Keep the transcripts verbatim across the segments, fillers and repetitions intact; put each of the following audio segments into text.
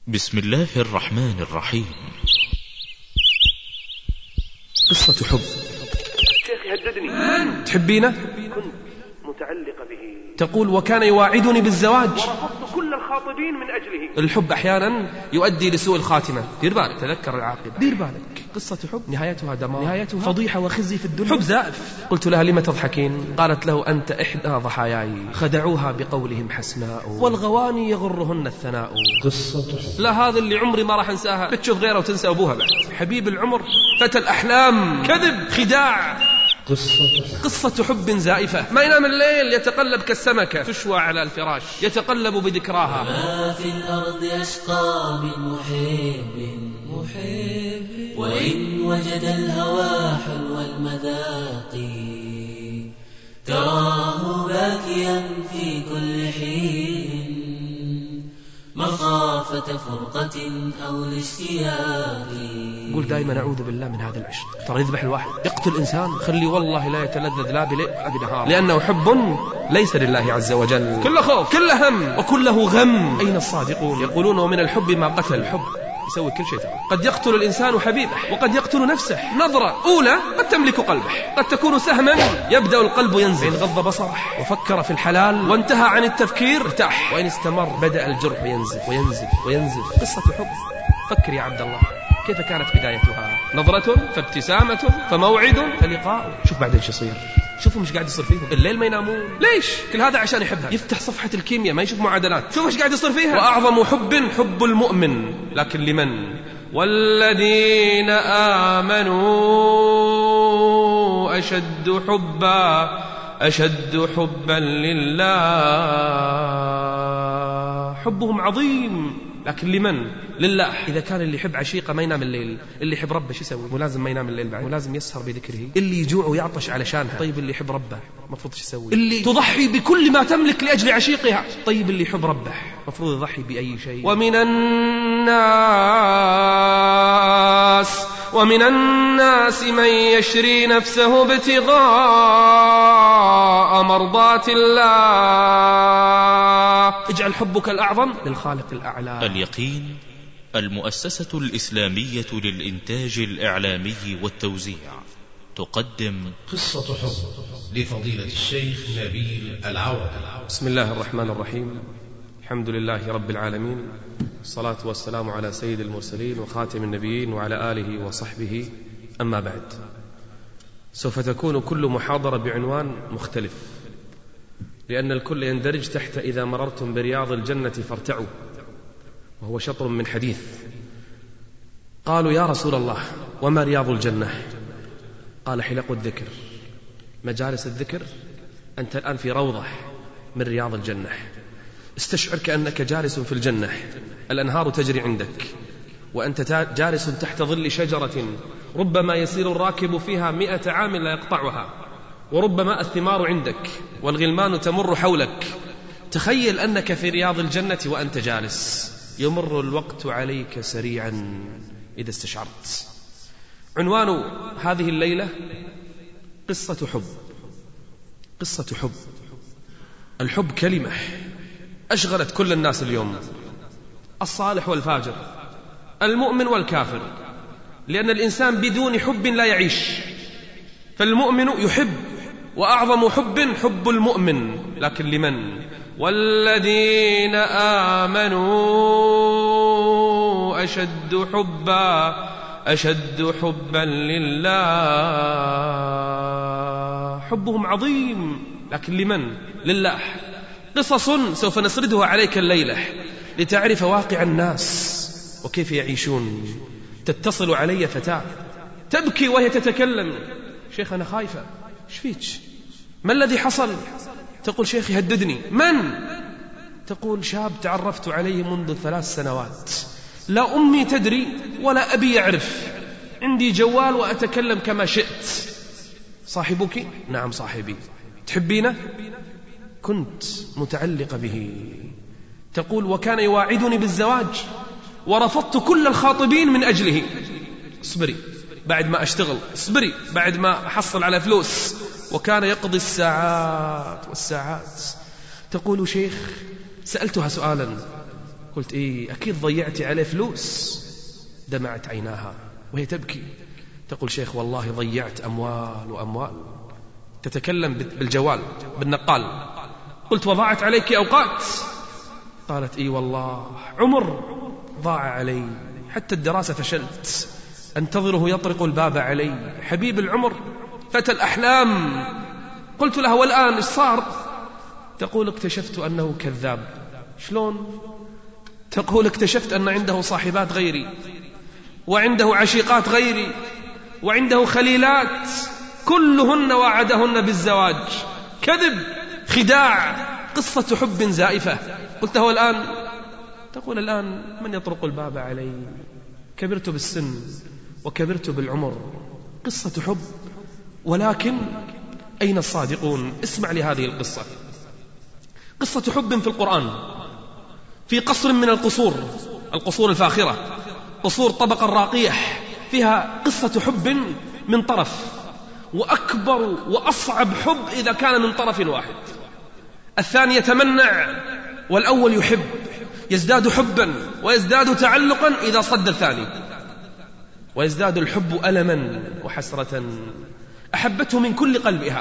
بسم الله الرحمن الرحيم. قصة حب. شيخي هددني. تحبينه؟ كنت متعلقة به. تقول وكان يواعدني بالزواج ورفضت كل الخاطبين من أجله. الحب أحيانا يؤدي لسوء الخاتمة. دير بالك، تذكر العاقبة، دير بالك. قصة حب نهايتها دمار، نهايتها فضيحة وخزي في الدنيا. حب زائف. قلت لها لم تضحكين؟ قالت له أنت إحدى ضحاياي. خدعوها بقولهم حسناء والغواني يغرهن الثناء. قصة حب. لا، هذا اللي عمري ما راح انساها. بتشوف غيره وتنسى أبوها بعد. حبيب العمر، فتى الأحلام، كذب، خداع. قصة حب. قصة حب زائفة. ما ينام الليل، يتقلب كالسمكة تشوى على الفراش، يتقلب بذكراها. ما في الأرض أشقى من محب محب وإن وجد الهوى حلو المذاق تراه باكيا في كل حين مخافة فرقة أو الاشتياق. قول دائما أعوذ بالله من هذا العشق. ترى يذبح الواحد، يقتل إنسان، خلي والله لا يتلذذ لا بليل ولا بنهار، لأنه حب ليس لله عز وجل. كله خوف، كله هم، وكله غم. أين الصادقون؟ يقولون ومن الحب ما قتل. الحب يسوي كل شيء. قد يقتل الإنسان حبيبه وقد يقتل نفسه. نظرة أولى قد تملك قلبه، قد تكون سهما يبدأ القلب ينزل. إن غض بصره وفكر في الحلال وانتهى عن التفكير ارتاح، وإن استمر بدأ الجرح ينزف وينزف وينزف. قصة حب. فكر يا عبد الله، كيف كانت بدايتها؟ نظرة فابتسامة فموعد فلقاء. شوف بعدين شو يصير. شوفوا مش قاعد يصير فيهم. الليل ما ينامون. ليش؟ كل هذا عشان يحبها. يفتح صفحة الكيمياء ما يشوف معادلات. شوف ايش قاعد يصير فيها. وأعظم حب حب المؤمن، لكن لمن؟ والذين آمنوا أشد حبا أشد حبا لله. حبهم عظيم، لكن لمن؟ لله. إذا كان اللي يحب عشيقة ما ينام الليل، اللي يحب ربه شو يسوي؟ ملازم ما ينام الليل بعد، ملازم يسهر بذكره. اللي يجوع ويعطش علشانها، طيب اللي يحب ربه مفروض شو يسوي؟ اللي تضحي بكل ما تملك لأجل عشيقها، طيب اللي يحب ربه مفروض يضحي بأي شيء. ومن الناس ومن الناس من يشري نفسه ابتغاء مرضات الله. اجعل حبك الأعظم للخالق الأعلى. اليقين، المؤسسة الإسلامية للإنتاج الإعلامي والتوزيع تقدم قصة حب لفضيلة الشيخ نبيل العوض. بسم الله الرحمن الرحيم. الحمد لله رب العالمين، الصلاة والسلام على سيد المرسلين وخاتم النبيين وعلى آله وصحبه. أما بعد، سوف تكون كل محاضرة بعنوان مختلف، لأن الكل يندرج تحت إذا مررتم برياض الجنة فارتعوا، وهو شطر من حديث. قالوا يا رسول الله وما رياض الجنة؟ قال حلق الذكر، مجالس الذكر. أنت الآن في روضة من رياض الجنة، استشعر كأنك جالس في الجنة، الأنهار تجري عندك وأنت جالس تحت ظل شجرة ربما يسير الراكب فيها مئة عام لا يقطعها، وربما الثمار عندك والغلمان تمر حولك. تخيل أنك في رياض الجنة وأنت جالس، يمر الوقت عليك سريعا إذا استشعرت. عنوان هذه الليلة قصة حب. قصة حب. الحب كلمة أشغلت كل الناس اليوم، الصالح والفاجر، المؤمن والكافر، لأن الإنسان بدون حب لا يعيش. فالمؤمن يحب، وأعظم حب حب المؤمن، لكن لمن؟ والذين آمنوا أشد حبا أشد حبا لله. حبهم عظيم، لكن لمن؟ لله. قصص سوف نسردها عليك الليلة لتعرف واقع الناس وكيف يعيشون. تتصل علي فتاة تبكي وهي تتكلم، شيخ أنا خايفة. ايش فيك؟ ما الذي حصل؟ تقول شيخي هددني. من؟ تقول شاب تعرفت عليه منذ ثلاث سنوات، لا أمي تدري ولا أبي يعرف، عندي جوال وأتكلم كما شئت. صاحبك؟ نعم صاحبي. تحبينه؟ كنت متعلقة به. تقول وكان يواعدني بالزواج ورفضت كل الخاطبين من أجله. اصبري بعد ما أشتغل، اصبري بعد ما أحصل على فلوس. وكان يقضي الساعات والساعات. تقول شيخ سألتها سؤالا، قلت إيه أكيد ضيعتي عليه فلوس. دمعت عيناها وهي تبكي تقول شيخ والله ضيعت أموال وأموال. تتكلم بالجوال بالنقال. قلت وضاعت عليك أوقات؟ قالت إيه والله عمر ضاع علي، حتى الدراسة فشلت، أنتظره يطرق الباب علي، حبيب العمر فتى الأحلام. قلت لها والآن إيش صار؟ تقول اكتشفت أنه كذاب. شلون؟ تقول اكتشفت أن عنده صاحبات غيري، وعنده عشيقات غيري، وعنده خليلات كلهن وعدهن بالزواج. كذب، خداع، قصة حب زائفة. قلت له الآن؟ تقول الآن من يطرق الباب علي؟ كبرت بالسن وكبرت بالعمر، قصة حب، ولكن أين الصادقون؟ اسمع لهذه القصة. قصة حب في القرآن، في قصر من القصور، القصور الفاخرة، قصور طبقة راقية، فيها قصة حب من طرف، وأكبر وأصعب حب إذا كان من طرف واحد. الثاني يتمنع والأول يحب، يزداد حبا ويزداد تعلقا إذا صد الثاني، ويزداد الحب ألما وحسرة. أحبته من كل قلبها،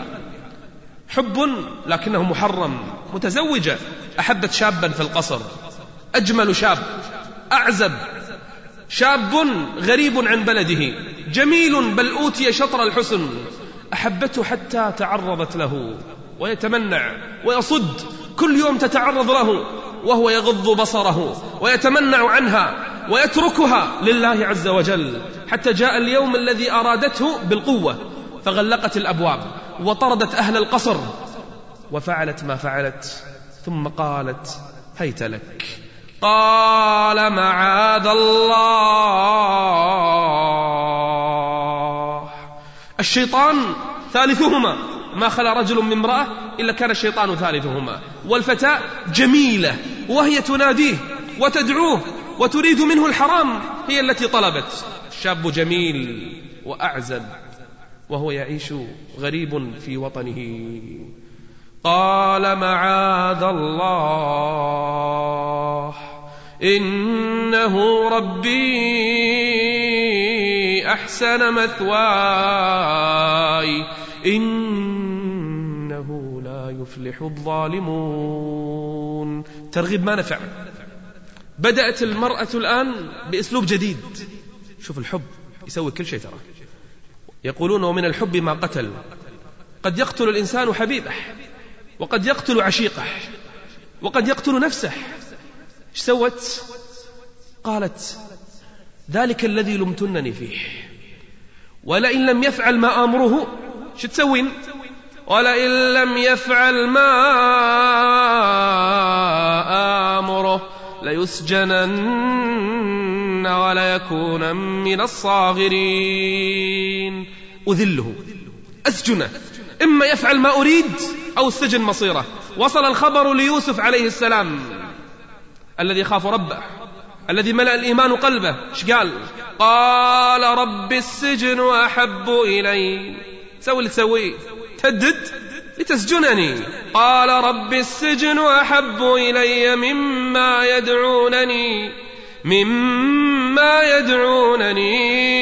حب لكنه محرم. متزوجة، أحبت شابا في القصر، أجمل شاب، أعزب شاب غريب عن بلده، جميل بل أوتي شطر الحسن. أحبته حتى تعرضت له ويتمنع ويصد، كل يوم تتعرض له وهو يغض بصره ويتمنع عنها ويتركها لله عز وجل، حتى جاء اليوم الذي أرادته بالقوة، فغلقت الأبواب وطردت أهل القصر وفعلت ما فعلت. ثم قالت هيت لك. قال معاذ الله. الشيطان ثالثهما، ما خلا رجل من امرأة إلا كان الشيطان ثالثهما. والفتاة جميلة وهي تناديه وتدعوه وتريد منه الحرام، هي التي طلبت. الشاب جميل وأعزب وهو يعيش غريب في وطنه. قال معاذ الله إنه ربي أحسن مثواي إنه لا يفلح الظالمون. ترغيب ما نفع. بدأت المرأة الآن بأسلوب جديد. شوف الحب يسوي كل شيء ترى. يقولون ومن الحب ما قتل. قد يقتل الإنسان حبيبه، وقد يقتل عشيقه، وقد يقتل نفسه. ايش سوت؟ قالت ذلك الذي لمتنني فيه، ولئن لم يفعل ما آمره. شو تسوين؟ ولئن لم يفعل ما آمره ليسجنن وليكون من الصاغرين. أذله، أسجنه، إما يفعل ما أريد أو السجن مصيره. وصل الخبر ليوسف عليه السلام الذي خاف ربه، الذي ملأ الإيمان قلبه. ايش قال؟ قال رب السجن أحب إلي. سوي اللي تسويه، تهدد لتسجنني. قال رب السجن أحب إلي مما يدعونني مما يدعونني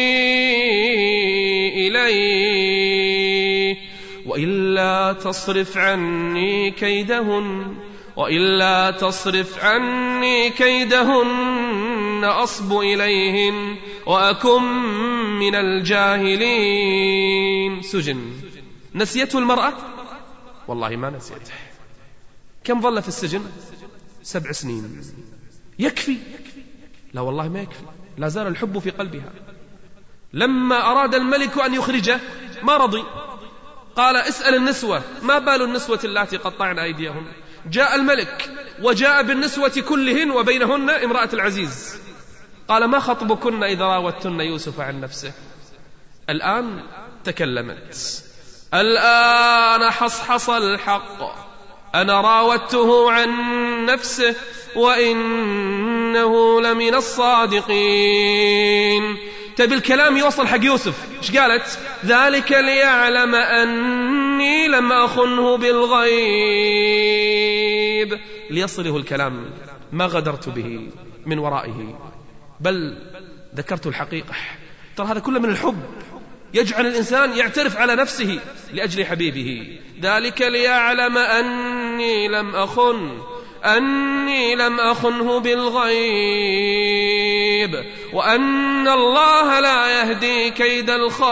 إليه وإلا تصرف عني كيدهن وإلا تصرف عني كيدهن أصب إليهن وأكن من الجاهلين. سجن. نسيته المرأة؟ والله ما نسيته. كم ظل في السجن؟ سبع سنين. يكفي؟ لا والله ما يكفي، لا زال الحب في قلبها. لما أراد الملك أن يخرجه ما رضي، قال اسأل النسوة ما بال النسوة اللاتي قطعن أيديهم. جاء الملك وجاء بالنسوة كلهن وبينهن امرأة العزيز. قال ما خطبكن إذا راوتن يوسف عن نفسه؟ الآن تكلمت، الآن حصحص الحق، أنا راودته عن نفسه وإنه لمن الصادقين. تبي الكلام يوصل حق يوسف. ايش قالت؟ ذلك ليعلم أني لم أخنه بالغيب. ليصله الكلام ما غدرت به من ورائه، بل ذكرت الحقيقة. ترى هذا كله من الحب، يجعل الإنسان يعترف على نفسه لأجل حبيبه. ذلك ليعلم أني لم أخن أني لم أخنه بالغيب وأن الله لا يهدي كيد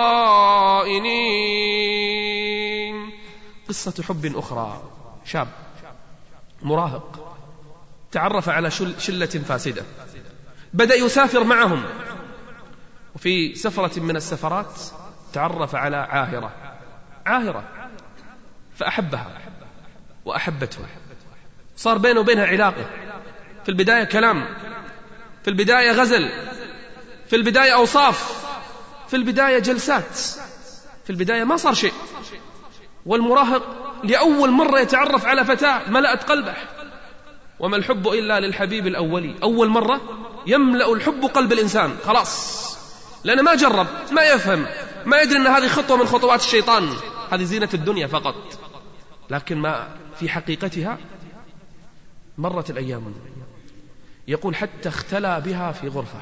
الخائنين. قصة حب أخرى، شاب مراهق تعرف على شلة فاسدة، بدأ يسافر معهم، وفي سفرة من السفرات تعرف على عاهرة عاهرة فأحبها وأحبته، صار بينه وبينها علاقة. في البداية كلام، في البداية غزل، في البداية أوصاف، في البداية جلسات، في البداية ما صار شيء. والمراهق لأول مرة يتعرف على فتاة ملأت قلبه، وما الحب إلا للحبيب الأولي. أول مرة يملأ الحب قلب الإنسان، خلاص، لأنه ما جرب، ما يفهم، ما يدري أن هذه خطوة من خطوات الشيطان، هذه زينة الدنيا فقط. لكن ما في حقيقتها مرت الأيام، يقول حتى اختلى بها في غرفة،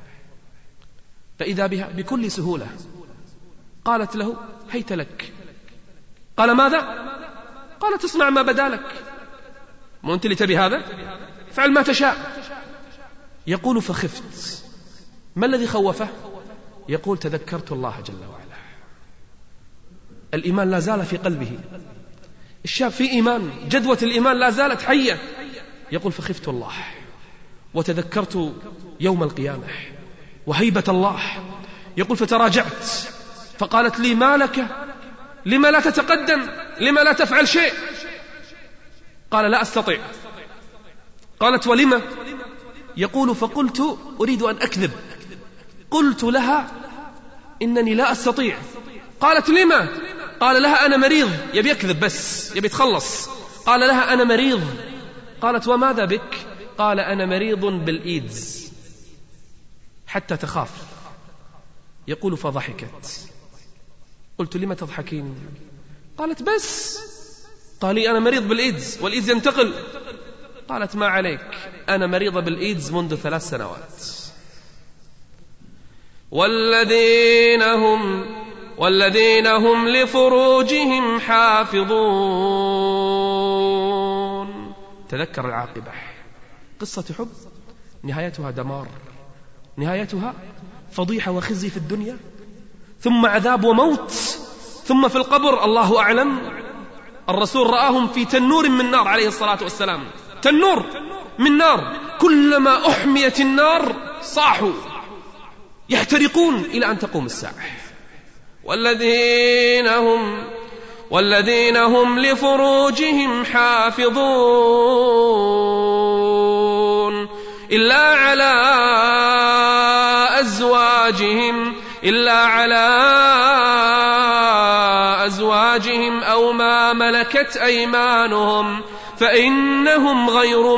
فإذا بها بكل سهولة قالت له هيت لك. قال ماذا؟ قالت اصنع ما بدالك، مو أنت اللي تبي هذا؟ فعل ما تشاء. يقول فخفت. ما الذي خوفه؟ يقول تذكرت الله جل وعلا. الإيمان لا زال في قلبه، الشاب في إيمان، جدوة الإيمان لا زالت حية. يقول فخفت الله وتذكرت يوم القيامة وهيبة الله. يقول فتراجعت فقالت لي ما لك؟ لما لا تتقدم؟ لما لا تفعل شيء؟ قال لا أستطيع. قالت ولما؟ يقول فقلت أريد أن أكذب، قلت لها إنني لا أستطيع. قالت لما؟ قال لها أنا مريض. يبي يكذب بس، يبي يتخلص. قال لها أنا مريض. قالت وماذا بك؟ قال أنا مريض بالإيدز حتى تخاف. يقول فضحكت. قلت لما تضحكين؟ قالت بس قال لي أنا مريض بالإيدز والإيدز ينتقل. قالت ما عليك، أنا مريضة بالإيدز منذ ثلاث سنوات. والذين هم والذين هم لفروجهم حافظون. تذكر العاقبة. قصة حب نهايتها دمار، نهايتها فضيحة وخزي في الدنيا، ثم عذاب وموت، ثم في القبر الله أعلم. الرسول رآهم في تنور من نار عليه الصلاة والسلام، تنور من نار، كلما أحميت النار صاحوا يحترقون إلى أن تقوم الساعة. والذين هم والذين هم لفروجهم حافظون إلا على أزواجهم إلا على أزواجهم أو ما ملكت أيمانهم فإنهم غير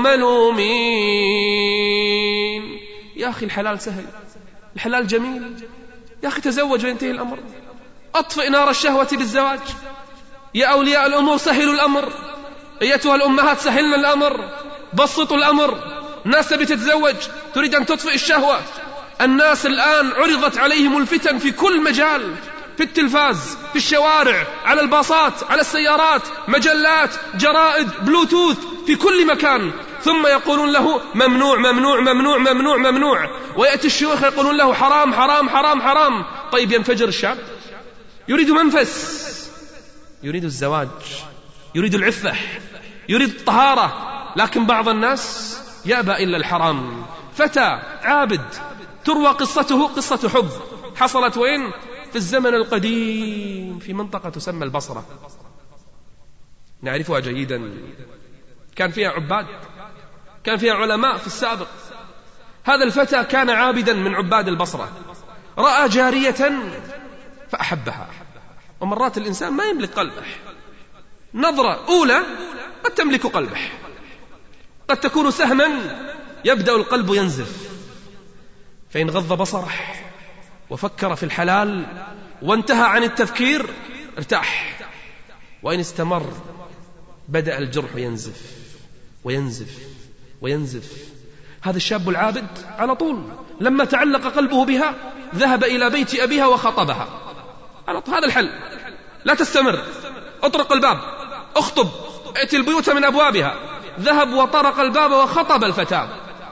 ملومين. يا أخي الحلال سهل، الحلال جميل، يا أخي تزوج وينتهي الأمر. أطفئ نار الشهوة بالزواج. يا أولياء الأمور سهلوا الأمر، أيتها الأمهات سهلنا الأمر، بسطوا الأمر. ناس تبي تتزوج تريد أن تطفئ الشهوة. الناس الآن عرضت عليهم الفتن في كل مجال، في التلفاز، في الشوارع، على الباصات، على السيارات، مجلات، جرائد، بلوتوث، في كل مكان. ثم يقولون له ممنوع ممنوع ممنوع ممنوع ممنوع، ويأتي الشيوخ يقولون له حرام حرام حرام حرام. طيب ينفجر الشاب، يريد منفس، يريد الزواج، يريد العفة، يريد الطهارة. لكن بعض الناس يأبى إلا الحرام. فتى عابد تروى قصته قصة حب، حصلت وين؟ في الزمن القديم في منطقة تسمى البصرة، نعرفها جيدا. كان فيها عباد، كان فيها علماء في السابق. هذا الفتى كان عابدا من عباد البصرة، رأى جارية فأحبها. ومرات الإنسان ما يملك قلبه، نظرة أولى قد تملك قلبه، قد تكون سهما يبدأ القلب ينزف. فإن غض بصره وفكر في الحلال وانتهى عن التفكير ارتاح، وإن استمر بدأ الجرح ينزف وينزف وينزف. هذا الشاب العابد على طول لما تعلق قلبه بها ذهب إلى بيت أبيها وخطبها على طول. هذا الحل، لا تستمر، اطرق الباب، اخطب، ائتي البيوت من أبوابها. ذهب وطرق الباب وخطب الفتاة،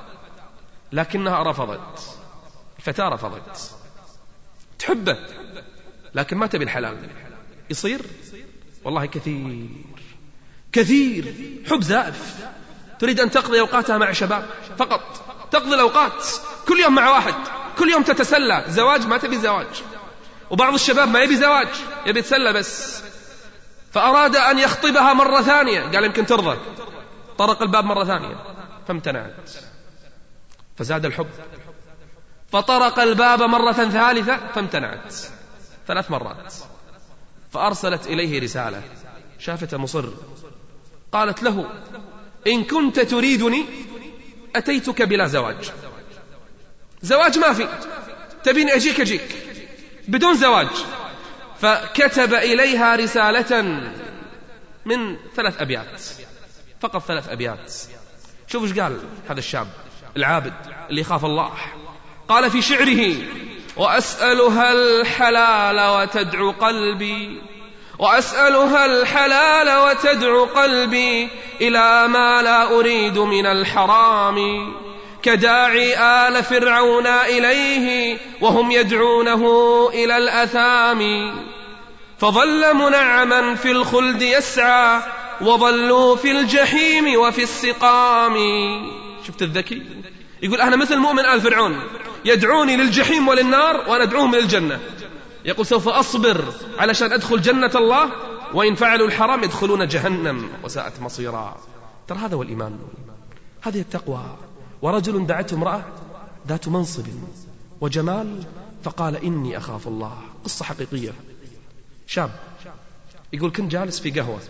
لكنها رفضت. الفتاة رفضت، تحبه لكن ما تبي الحلال. يصير والله كثير كثير حب زائف، تريد أن تقضي أوقاتها مع شباب فقط، تقضي الأوقات كل يوم مع واحد، كل يوم تتسلى. زواج ما تبي زواج، وبعض الشباب ما يبي زواج، يبي يتسلى بس. فأراد أن يخطبها مرة ثانية، قال يمكن ترضى، طرق الباب مرة ثانية فامتنعت، فزاد الحب. فطرق الباب مرة ثالثة فامتنعت، ثلاث مرات. فأرسلت إليه رسالة، شافته مصر، قالت له إن كنت تريدني أتيتك بلا زواج. زواج ما في، تبين أجيك أجيك بدون زواج. فكتب إليها رسالة من ثلاث أبيات، فقط ثلاث أبيات. شوف ايش قال هذا الشاب العابد اللي يخاف الله. قال في شعره: وأسألها الحلال وتدعو قلبي، وأسألها الحلال وتدعو قلبي إلى ما لا أريد من الحرام، كداعي آل فرعون إليه وهم يدعونه إلى الأثام. فظل منعما في الخلد يسعى، وظلوا في الجحيم وفي السقام. شفت الذكي؟ يقول أنا مثل مؤمن آل فرعون، يدعوني للجحيم وللنار وأنا أدعوهم للجنة. يقول سوف أصبر علشان أدخل جنة الله، وإن فعلوا الحرام يدخلون جهنم وساءت مصيرا. ترى هذا هو الإيمان، هذه التقوى. ورجل دعته امرأة ذات منصب وجمال فقال إني أخاف الله. قصة حقيقية. شاب يقول كنت جالس في قهوة،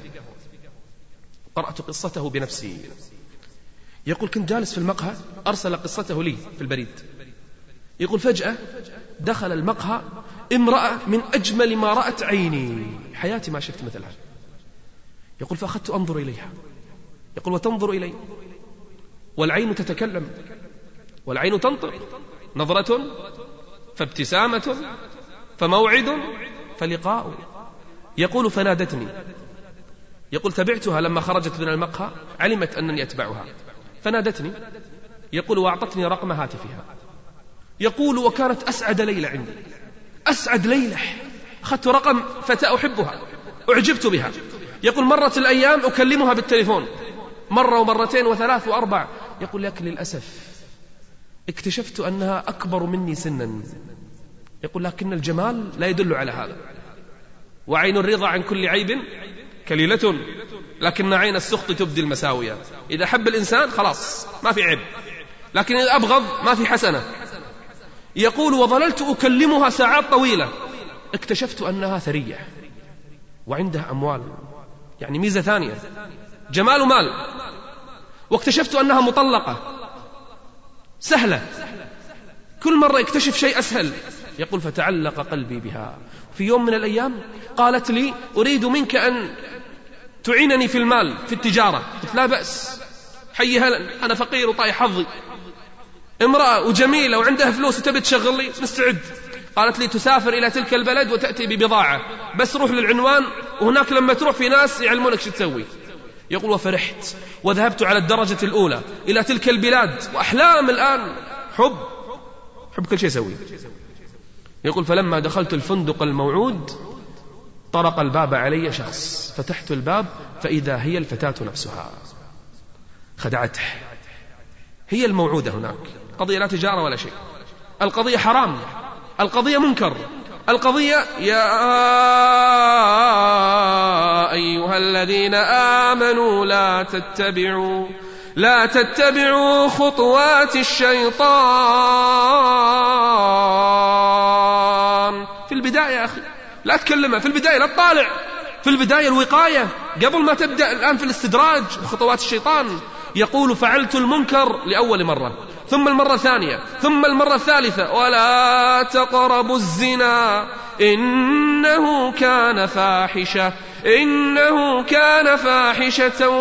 قرأت قصته بنفسي. يقول كنت جالس في المقهى، أرسل قصته لي في البريد. يقول فجأة دخل المقهى امرأة من أجمل ما رأت عيني، حياتي ما شفت مثلها. يقول فأخذت أنظر إليها. يقول وتنظر إلي، والعين تتكلم والعين تنطق، نظرة فابتسامة فموعد فلقاء. يقول فنادتني. يقول تبعتها لما خرجت من المقهى، علمت أنني أتبعها فنادتني. يقول وأعطتني رقم هاتفها. يقول وكانت أسعد ليلة عندي، أسعد ليلة. أخذت رقم فتاة أحبها، أعجبت بها. يقول مرت الأيام أكلمها بالتليفون، مرة ومرتين وثلاث وأربع. يقول لكن للأسف اكتشفت أنها أكبر مني سنا. يقول لكن الجمال لا يدل على هذا. وعين الرضا عن كل عيب كليلة، لكن عين السخط تبدي المساوية. إذا حب الإنسان خلاص ما في عيب، لكن إذا أبغض ما في حسنة. يقول وظللت أكلمها ساعات طويلة، اكتشفت أنها ثرية وعندها أموال، يعني ميزة ثانية، جمال ومال. واكتشفت أنها مطلقة سهلة، كل مرة يكتشف شيء أسهل. يقول فتعلق قلبي بها. في يوم من الأيام قالت لي أريد منك أن تعينني في المال، في التجارة. قلت لا بأس، حي هلا، أنا فقير وطايح حظي، امرأة وجميلة وعندها فلوس وتبي تشغل لي، مستعد. قالت لي تسافر إلى تلك البلد وتأتي ببضاعة، بس روح للعنوان، وهناك لما تروح في ناس يعلمونك شو تسوي. يقول وفرحت وذهبت على الدرجة الأولى إلى تلك البلاد، وأحلام الآن حب حب كل شيء سوي. يقول فلما دخلت الفندق الموعود طرق الباب علي شخص، فتحت الباب فإذا هي الفتاة نفسها. خدعته، هي الموعودة هناك. قضية لا تجارة ولا شيء، القضية حرام، القضية منكر، القضية يا أيها الذين آمنوا لا تتبعوا لا تتبعوا خطوات الشيطان. في البداية يا أخي لا تكلمها، في البداية لا تطالع، في البداية الوقاية قبل ما تبدأ الآن في الاستدراج بخطوات الشيطان. يقول فعلت المنكر لأول مرة، ثم المرة الثانية، ثم المرة الثالثة. ولا تقربوا الزنا إنه كان فاحشة إنه كان فاحشة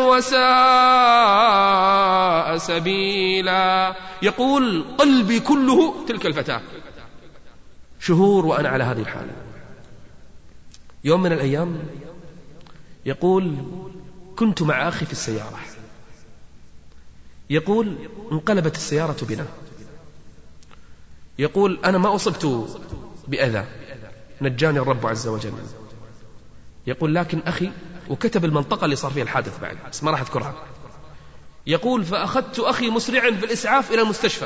وساء سبيلا. يقول قلبي كله تلك الفتاة. شهور وأنا على هذه الحالة. يوم من الأيام يقول كنت مع أخي في السيارة، يقول انقلبت السيارة بنا، يقول أنا ما أصبت بأذى، نجاني الرب عز وجل. يقول لكن أخي، وكتب المنطقة اللي صار فيها الحادث بعد بس ما راح أذكرها. يقول فأخذت أخي مسرعا في الإسعاف إلى المستشفى.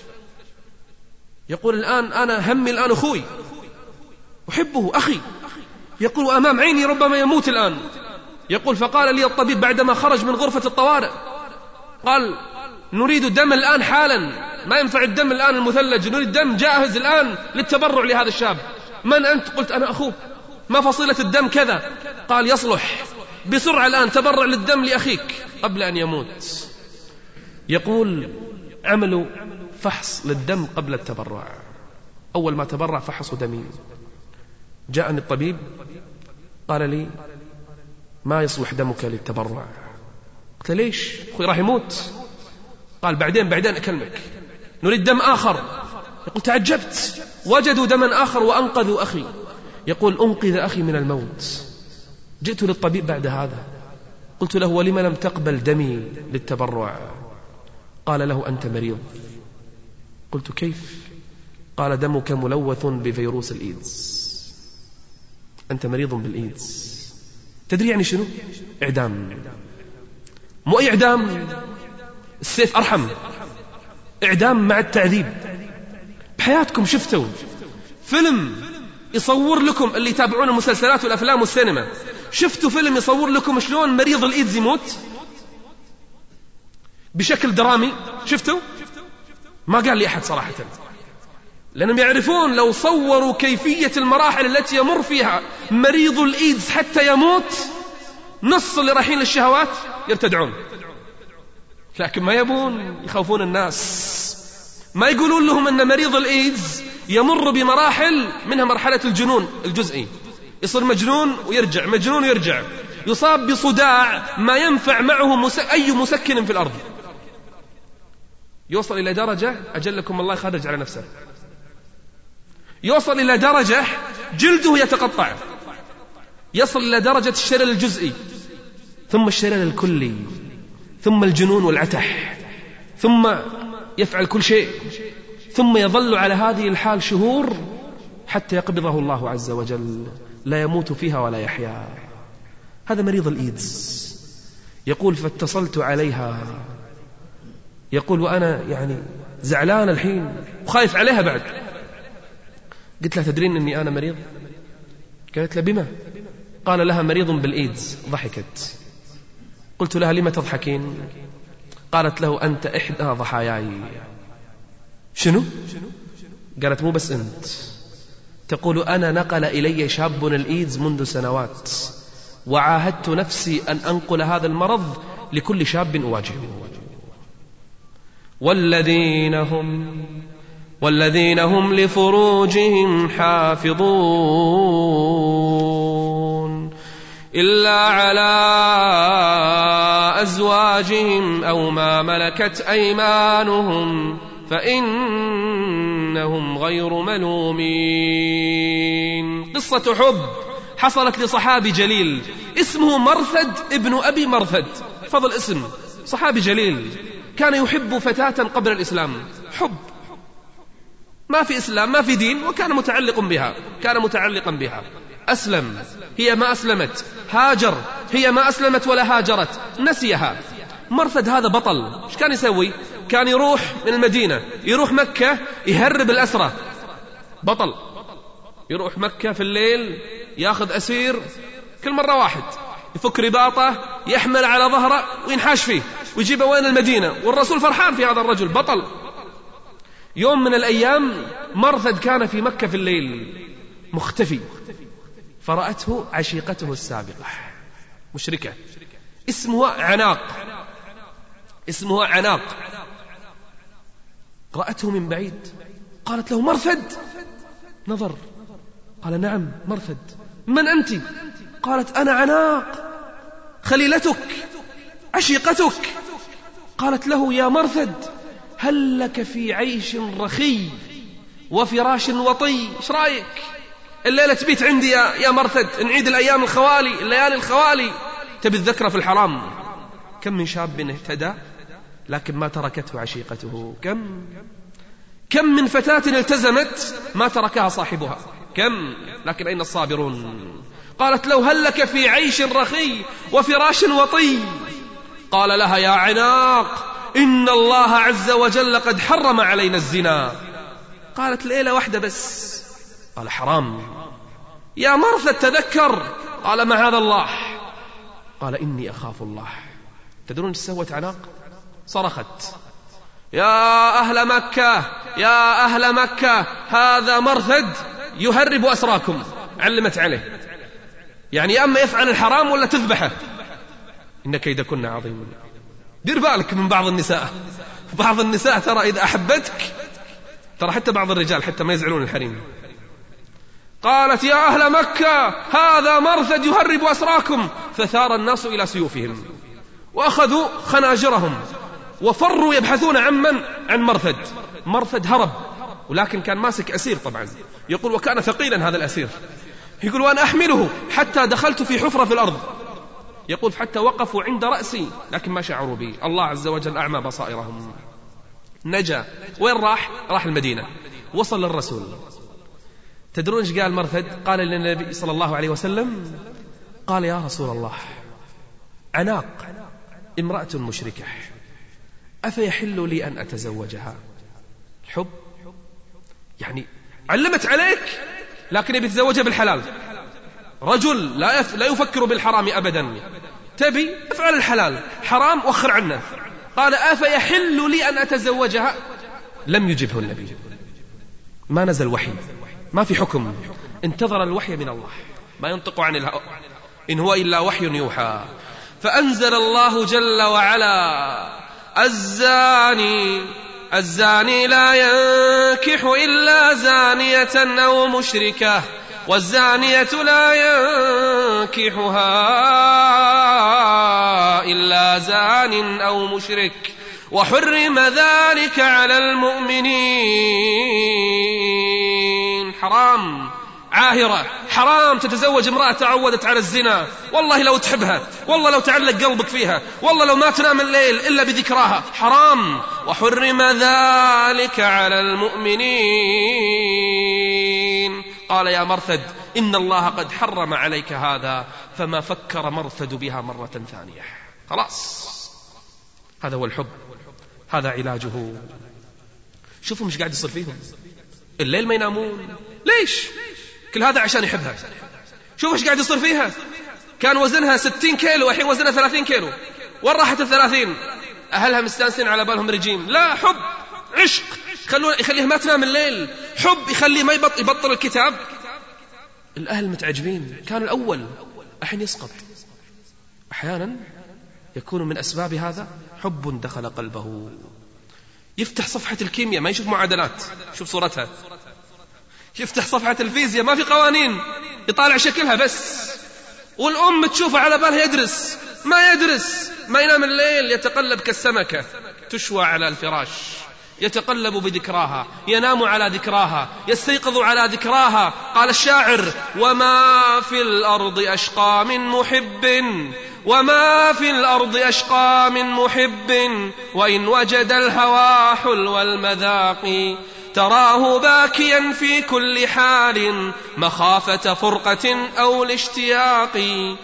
يقول الآن أنا همي الآن أخوي، أحبه أخي، يقول وأمام عيني ربما يموت الآن. يقول فقال لي الطبيب بعدما خرج من غرفة الطوارئ، قال نريد دم الآن حالا، ما ينفع الدم الآن المثلج، نريد دم جاهز الآن للتبرع لهذا الشاب. من أنت؟ قلت أنا أخوه. ما فصيلة الدم؟ كذا. قال يصلح بسرعة الآن تبرع للدم لأخيك قبل أن يموت. يقول عملوا فحص للدم قبل التبرع. أول ما تبرع فحصوا دمي. جاءني الطبيب قال لي ما يصلح دمك للتبرع. قلت ليش؟ أخوي راح يموت. قال بعدين بعدين أكلمك، نريد دم آخر. يقول تعجبت، وجدوا دما آخر وأنقذوا أخي. يقول أنقذ أخي من الموت. جئت للطبيب بعد هذا قلت له ولم لم تقبل دمي للتبرع؟ قال له أنت مريض. قلت كيف؟ قال دمك ملوث بفيروس الإيدز، أنت مريض بالإيدز. تدري يعني شنو؟ إعدام. مو أي إعدام، السيف أرحم، إعدام مع التعذيب. بحياتكم شفتوا فيلم يصور لكم، اللي يتابعون المسلسلات والأفلام والسينما، شفتوا فيلم يصور لكم شلون مريض الإيدز يموت بشكل درامي؟ شفتوا؟ ما قال لي أحد صراحة، لأنهم يعرفون لو صوروا كيفية المراحل التي يمر فيها مريض الإيدز حتى يموت، نص اللي رايحين للشهوات يرتدعون. لكن ما يبون، يخوفون الناس، ما يقولون لهم أن مريض الإيدز يمر بمراحل، منها مرحلة الجنون الجزئي، يصير مجنون ويرجع، مجنون ويرجع، يصاب بصداع ما ينفع معه مس... أي مسكن في الأرض، يوصل إلى درجة أجلكم الله يخرج على نفسه، يوصل إلى درجة جلده يتقطع، يصل إلى درجة الشلل الجزئي، ثم الشلل الكلي، ثم الجنون والعتح، ثم يفعل كل شيء، ثم يظل على هذه الحال شهور حتى يقبضه الله عز وجل، لا يموت فيها ولا يحيا. هذا مريض الإيدز. يقول فاتصلت عليها، يقول وأنا يعني زعلان الحين وخايف عليها بعد. قلت لها تدرين أني أنا مريض؟ قالت له بما؟ قال لها مريض بالإيدز. ضحكت. قلت لها لما تضحكين؟ قالت له أنت إحدى ضحاياي. شنو؟ قالت مو بس أنت، تقول أنا نقل إلي شاب الإيدز منذ سنوات، وعاهدت نفسي أن أنقل هذا المرض لكل شاب أواجهه. والذين هم والذين هم لفروجهم حافظون إلا على أزواجهم أو ما ملكت أيمانهم فإنهم غير ملومين. قصة حب حصلت لصحابي جليل اسمه مرثد ابن أبي مرثد، فضل اسم، صحابي جليل، كان يحب فتاة قبل الإسلام، حب ما في إسلام ما في دين، وكان متعلق بها، كان متعلقا بها. أسلم، هي ما أسلمت، هاجر، هي ما أسلمت ولا هاجرت، نسيها. مرثد هذا بطل، إيش كان يسوي؟ كان يروح من المدينة يروح مكة يهرب الأسرة، بطل، يروح مكة في الليل ياخذ أسير، كل مرة واحد يفك رباطه يحمل على ظهره وينحاش فيه ويجيبه وين المدينة، والرسول فرحان في هذا الرجل بطل. يوم من الأيام مرثد كان في مكة في الليل مختفي، فرأته عشيقته السابقة مشركة اسمها عناق، اسمها عناق، رأته من بعيد، قالت له مرثد، نظر، قال نعم مرثد. من أنت؟ قالت أنا عناق خليلتك عشيقتك. قالت له يا مرثد هل لك في عيش رخي وفراش وطي؟ ايش رايك الليلة تبيت عندي يا, يا مرثد؟ نعيد الأيام الخوالي الليالي الخوالي. تبي الذكرى في الحرام. كم من شاب اهتدى لكن ما تركته عشيقته. كم كم من فتاة التزمت ما تركها صاحبها. كم لكن أين الصابرون؟ قالت له هل لك في عيش رخي وفراش وطي؟ قال لها يا عناق إن الله عز وجل قد حرم علينا الزنا. قالت ليلة واحدة بس. قال حرام. يا مرثد تذكر. قال معاذ الله. قال إني أخاف الله. تدرون ايش سوت عناق؟ صرخت يا أهل مكة يا أهل مكة هذا مرثد يهرب أسراكم. علمت عليه يعني أما يفعل الحرام ولا تذبحه. إن كيدكن عظيم. دير بالك من بعض النساء. بعض النساء ترى إذا أحبتك ترى حتى بعض الرجال حتى ما يزعلون الحريم. قالت يا أهل مكة هذا مرثد يهرب أسراكم. فثار الناس إلى سيوفهم وأخذوا خناجرهم وفروا يبحثون عن من؟ عن مرثد. مرثد هرب ولكن كان ماسك أسير طبعا. يقول وكان ثقيلا هذا الأسير. يقول وأنا أحمله حتى دخلت في حفرة في الأرض. يقول حتى وقفوا عند رأسي لكن ما شعروا بي. الله عز وجل أعمى بصائرهم. نجا. وين راح؟ راح المدينة. وصل للرسول. تدرون ايش قال مرثد؟ قال للنبي صلى الله عليه وسلم قال يا رسول الله عناق امرأة مشركة أفيحل لي أن أتزوجها؟ الحب يعني علمت عليك لكن يبي يتزوجها بالحلال. رجل لا يف... لا يفكر بالحرام أبدا. تبي افعل الحلال حرام وخر عنه. قال أفيحل لي أن أتزوجها؟ لم يجبه النبي. ما نزل وحي ما في حكم. انتظر الوحي من الله ما ينطق عن الهوى إن هو إلا وحي يوحى. فأنزل الله جل وعلا الزاني الزاني لا ينكح إلا زانية أو مشركة والزانية لا ينكحها إلا زان أو مشرك وحرم ذلك على المؤمنين. حرام عاهرة حرام تتزوج امرأة تعودت على الزنا. والله لو تحبها والله لو تعلق قلبك فيها والله لو ما تنام الليل إلا بذكراها حرام. وحرم ذلك على المؤمنين. قال يا مرثد إن الله قد حرم عليك هذا. فما فكر مرثد بها مرة ثانية. خلاص هذا هو الحب. هذا علاجه. شوفوا مش قاعد يصير فيهم الليل ما ينامون. ليش؟ كل هذا عشان يحبها. شوف ايش قاعد يصير فيها. كان وزنها ستين كيلو الحين وزنها ثلاثين كيلو. وين راحت الثلاثين؟ أهلها مستانسين على بالهم رجيم. لا حب عشق خلوه يخليه ما تنام الليل. حب يخليه ما يبطل, يبطل الكتاب. الأهل متعجبين. كان الأول الحين يسقط. أحيانا يكون من أسباب هذا حب دخل قلبه. يفتح صفحة الكيمياء ما يشوف معادلات شوف صورتها. يفتح صفحة الفيزياء ما في قوانين يطالع شكلها بس. والأم تشوفه على بالها يدرس ما يدرس. ما ينام الليل يتقلب كالسمكة تشوى على الفراش. يتقلب بذكراها ينام على ذكراها يستيقظ على ذكراها. قال الشاعر وما في الأرض أشقى من محب وما في الأرض أشقى من محب وإن وجد الهوى حلو المذاق تراه باكيا في كل حال مخافة فرقة أو الاشتياق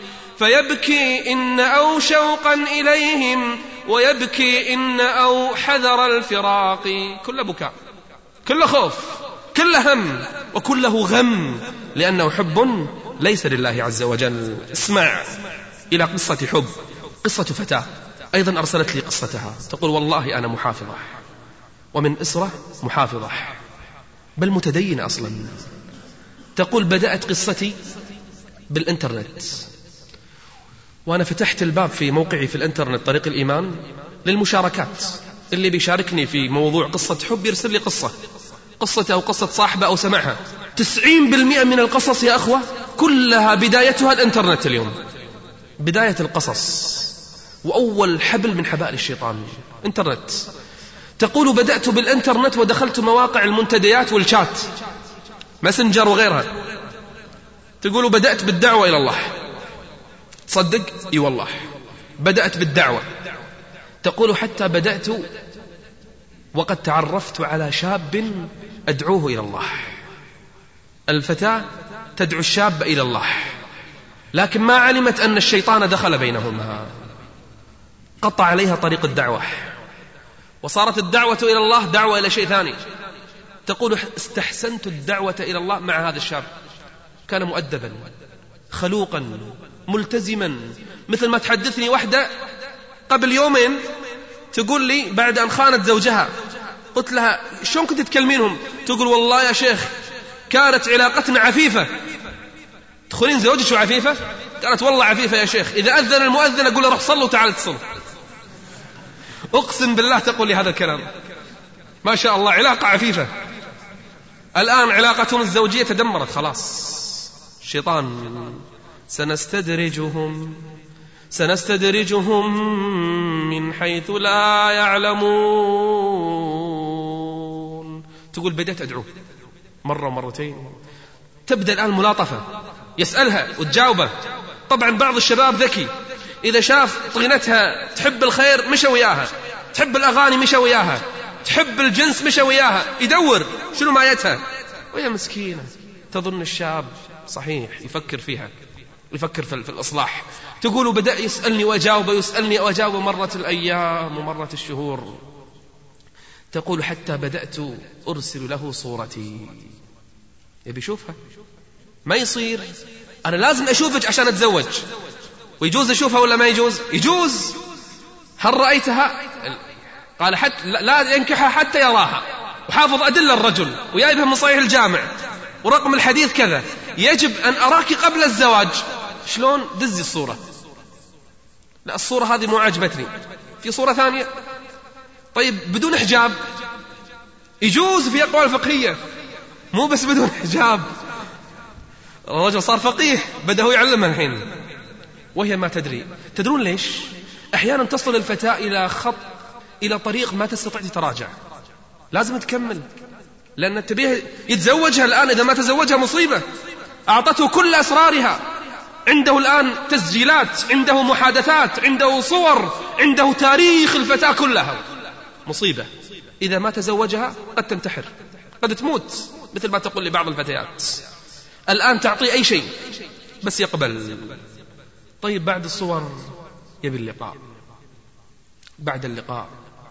فيبكي إن أو شوقا إليهم ويبكي إن أو حذر الفراق. كل بكاء كل خوف كل هم وكله غم لأنه حب ليس لله عز وجل. اسمع إلى قصة حب. قصة فتاة أيضا أرسلت لي قصتها. تقول والله أنا محافظة ومن إسرة محافظة بل متدينة أصلا. تقول بدأت قصتي بالإنترنت وأنا فتحت الباب في موقعي في الإنترنت طريق الإيمان للمشاركات. اللي بيشاركني في موضوع قصة حب يرسل لي قصة قصة أو قصة صاحبة أو سمعها. تسعين بالمئة من القصص يا أخوة كلها بدايتها الإنترنت اليوم، بداية القصص وأول حبل من حبائل الشيطان إنترنت. تقول بدأت بالإنترنت ودخلت مواقع المنتديات والشات ماسنجر وغيرها. تقول بدأت بالدعوة إلى الله. تصدق؟ إي والله بدأت بالدعوة. تقول حتى بدأت وقد تعرفت على شاب أدعوه إلى الله. الفتاة تدعو الشاب إلى الله، لكن ما علمت أن الشيطان دخل بينهما، قطع عليها طريق الدعوة، وصارت الدعوة إلى الله دعوة إلى شيء ثاني. تقول استحسنت الدعوة إلى الله مع هذا الشاب، كان مؤدبا خلوقا ملتزما، مثل ما تحدثني واحدة قبل يومين تقول لي بعد أن خانت زوجها، قلت لها شلون كنت تكلمينهم؟ تقول والله يا شيخ كانت علاقتنا عفيفة. تدخلين زوجك شو عفيفة؟ قالت والله عفيفة يا شيخ، إذا أذن المؤذن أقول له روح صلوا وتعال اتصل. أقسم بالله تقول لي هذا الكلام. ما شاء الله علاقة عفيفة. الآن علاقتهم الزوجية تدمرت خلاص. الشيطان سنستدرجهم سنستدرجهم من حيث لا يعلمون. تقول بدأت أدعو مرة ومرتين. تبدأ الآن ملاطفة، يسألها وتجاوبه. طبعا بعض الشباب ذكي، إذا شاف طينتها تحب الخير مشى وياها، تحب الأغاني مشى وياها، تحب الجنس مشى وياها، يدور شنو مايتها، وهي مسكينة تظن الشاب صحيح يفكر فيها، يفكر في الإصلاح. تقول بدأ يسألني وأجاوبه، يسألني وأجاوبه. مرت الأيام ومرت الشهور. تقول حتى بدأت أرسل له صورتي، يبي يشوفها. ما يصير، أنا لازم أشوفك عشان أتزوج. ويجوز أشوفها ولا ما يجوز؟ يجوز. هل رأيتها؟ قال حتى لا ينكحها حتى يراها، وحافظ أدلة الرجل ويايبها من صحيح الجامع ورقم الحديث كذا. يجب أن أراك قبل الزواج. شلون؟ دزي الصورة. لا الصورة هذه مو عجبتني، في صورة ثانية. طيب بدون حجاب يجوز في أقوال فقهية، مو بس بدون حجاب. الرجل صار فقيه بدأ هو يعلمها الحين وهي ما تدري. تدرون ليش؟ أحيانا تصل الفتاة إلى خط، إلى طريق ما تستطيع تتراجع، لازم تكمل، لأن تبيه يتزوجها الآن. إذا ما تزوجها مصيبة. أعطته كل أسرارها، عنده الآن تسجيلات، عنده محادثات، عنده صور، عنده تاريخ الفتاة كلها. مصيبة. إذا ما تزوجها قد تنتحر، قد تموت، مثل ما تقول لبعض الفتيات. الآن تعطي أي شيء بس يقبل. طيب بعد الصور يبي اللقاء. بعد اللقاء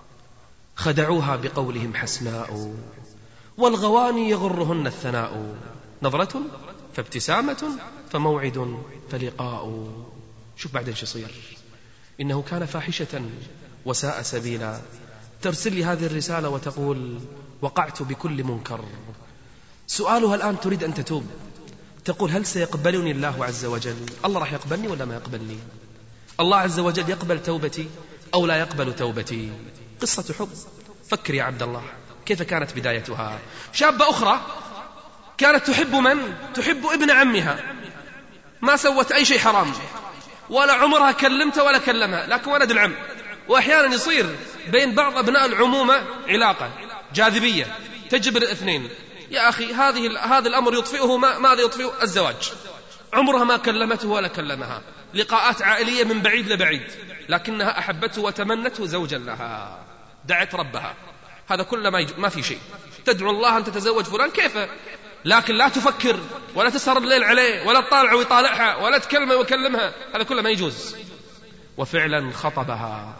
خدعوها بقولهم حسناء، والغواني يغرهن الثناء، نظرة فابتسامة فموعد فلقاء. شوف بعدين شو يصير. إنه كان فاحشة وساء سبيلا. ترسل لي هذه الرسالة وتقول وقعت بكل منكر. سؤالها الآن تريد أن تتوب. تقول هل سيقبلني الله عز وجل؟ الله راح يقبلني ولا ما يقبلني؟ الله عز وجل يقبل توبتي أو لا يقبل توبتي؟ قصة حب. فكر يا عبد الله كيف كانت بدايتها. شابة أخرى كانت تحب من؟ تحب ابن عمها، ما سوت أي شيء حرام ولا عمرها كلمته ولا كلمها، لكن ولد العم. وأحيانا يصير بين بعض أبناء العمومة علاقة جاذبية تجبر الاثنين. يا أخي هذه هذا الأمر يطفئه ما ماذا يطفئه؟ الزواج. عمرها ما كلمته ولا كلمها، لقاءات عائلية من بعيد لبعيد، لكنها أحبته وتمنته زوجا لها، دعت ربها. هذا كله ما, ما في شيء. تدعو الله أن تتزوج فلان كيف، لكن لا تفكر ولا تسهر الليل عليه ولا تطالع ويطالعها ولا تكلمه ويكلمها، هذا كله ما يجوز. وفعلا خطبها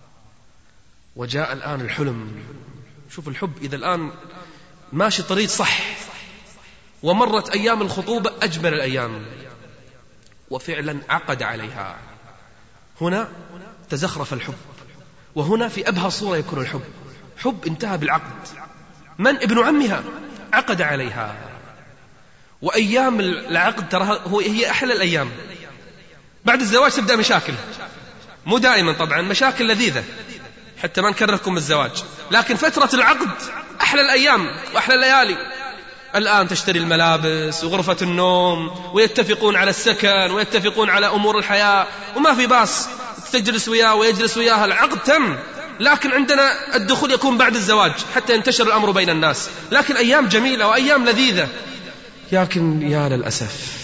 وجاء الآن الحلم. شوف الحب إذا الآن ماشي طريق صح، ومرت أيام الخطوبة أجمل الأيام، وفعلا عقد عليها. هنا تزخرف الحب، وهنا في أبهى صورة يكون الحب. حب انتهى بالعقد. من؟ ابن عمها عقد عليها. وأيام العقد ترى هي أحلى الأيام. بعد الزواج تبدأ مشاكل، مو دائما طبعا، مشاكل لذيذة حتى ما نكرهكم الزواج، لكن فترة العقد أحلى الأيام وأحلى الليالي. الآن تشتري الملابس وغرفة النوم ويتفقون على السكن ويتفقون على أمور الحياة وما في باس، تجلس وياه ويجلس وياها، العقد تم. لكن عندنا الدخول يكون بعد الزواج حتى ينتشر الأمر بين الناس، لكن أيام جميلة وأيام لذيذة. لكن يا للأسف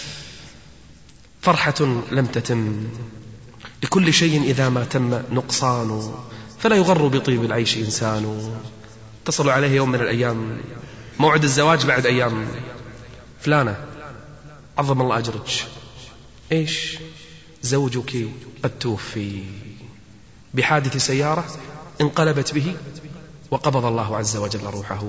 فرحة لم تتم. لكل شيء إذا ما تم نقصان، فلا يغر بطيب العيش إنسان. اتصلوا عليه يوم من الأيام، موعد الزواج بعد أيام، فلانة عظم الله أجرك، إيش زوجك قد توفي بحادث سيارة انقلبت به وقبض الله عز وجل روحه.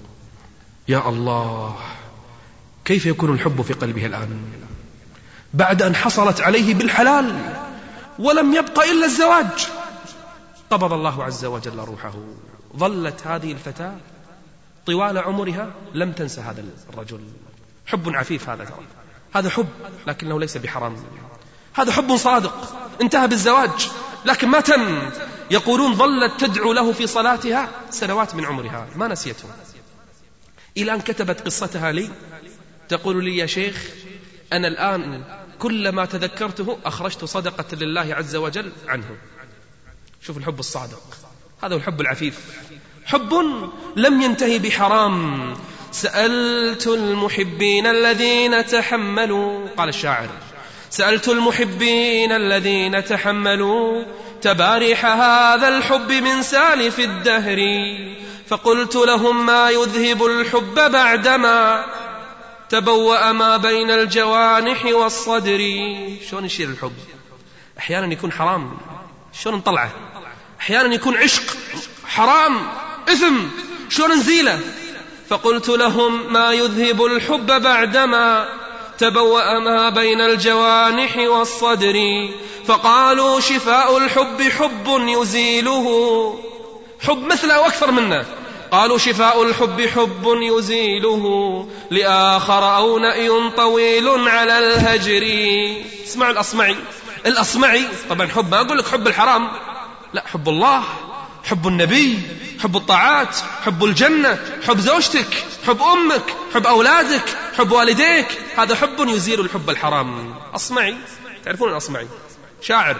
يا الله، كيف يكون الحب في قلبه الآن بعد أن حصلت عليه بالحلال ولم يبق إلا الزواج؟ قبض الله عز وجل روحه. ظلت هذه الفتاة طوال عمرها لم تنسى هذا الرجل. حب عفيف هذا، ترى هذا حب لكنه ليس بحرام، هذا حب صادق انتهى بالزواج لكن ما تم. يقولون ظلت تدعو له في صلاتها سنوات من عمرها ما نسيته، إلى أن كتبت قصتها لي تقول لي: يا شيخ، أنا الآن كلما تذكرته أخرجت صدقة لله عز وجل عنه. شوف الحب الصادق، هذا هو الحب العفيف، حب لم ينتهي بحرام. سألت المحبين الذين تحملوا، قال الشاعر: سألت المحبين الذين تحملوا تباريح هذا الحب من سالف الدهر، فقلت لهم: ما يذهب الحب بعدما تبوأ ما بين الجوانح والصدر. شلون يشير الحب؟ أحيانا يكون حرام، شلون نطلعه؟ أحيانا يكون عشق حرام إثم، شلون نزيله؟ فقلت لهم: ما يذهب الحب بعدما تبوأ ما بين الجوانح والصدر. فقالوا: شفاء الحب حب يزيله، حب مثله وأكثر منه. قالوا: شفاء الحب حب يزيله لآخر أو نأي طويل على الهجر. اسمعوا الأصمعي، الأصمعي طبعا حب، ما أقول لك حب الحرام، لا، حب الله، حب النبي، حب الطاعات، حب الجنة، حب زوجتك، حب أمك، حب أولادك، حب والديك، هذا حب يزيل الحب الحرام. أصمعي، تعرفون الأصمعي شاعر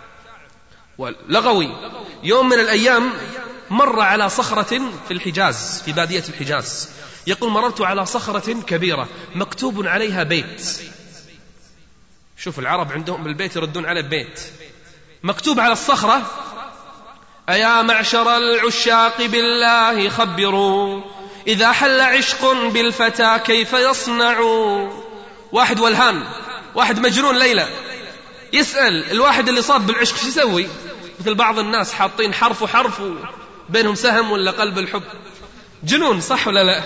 ولغوي. يوم من الأيام مر على صخرة في الحجاز، في بادية الحجاز، يقول: مررت على صخرة كبيرة مكتوب عليها بيت. شوف العرب عندهم البيت يردون على بيت، مكتوب على الصخرة: أيا معشر العشاق بالله خبروا، إذا حل عشق بالفتى كيف يصنع. واحد والهان، واحد مجنون ليلى، يسأل الواحد اللي صاب بالعشق شو يسوي؟ مثل بعض الناس حاطين حرف وحرف بينهم سهم ولا قلب الحب، جنون صح ولا لا؟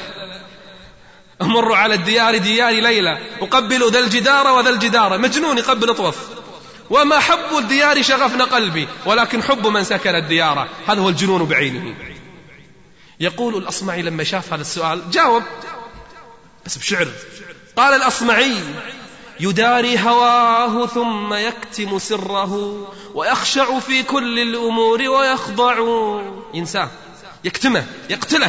أمروا على الديار ديار ليلى وقبلوا ذا الجدار وذا الجدار، مجنون يقبل اطوف. وما حب الديار شغفنا قلبي، ولكن حب من سكن الديار، هذا هو الجنون بعينه. يقول الأصمعي لما شاف هذا السؤال جاوب بس بشعر، قال الأصمعي: يداري هواه ثم يكتم سره ويخشع في كل الأمور ويخضع. ينساه، يكتمه، يقتله.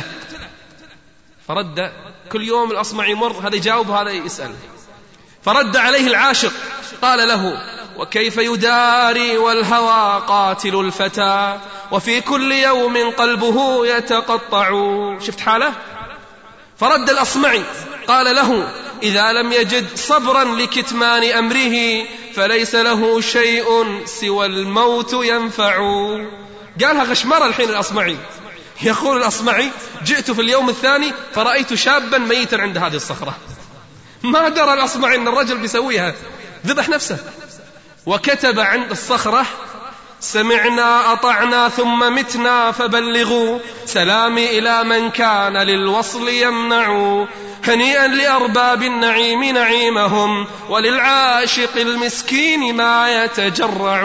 فرد كل يوم الأصمعي يمر، هذا يجاوب هذا يسأل. فرد عليه العاشق قال له: وكيف يداري والهوى قاتل الفتى وفي كل يوم قلبه يتقطع. شفت حاله؟ فرد الأصمعي قال له: إذا لم يجد صبرا لكتمان أمره فليس له شيء سوى الموت ينفع. قالها غشمرة الحين الأصمعي. يقول الأصمعي: جئت في اليوم الثاني فرأيت شابا ميتا عند هذه الصخرة. ما درى الأصمعي أن الرجل بيسويها، ذبح نفسه. وكتب عند الصخرة: سمعنا أطعنا ثم متنا فبلغوا سلامي إلى من كان للوصل يمنع. هنيئا لأرباب النعيم نعيمهم وللعاشق المسكين ما يتجرع.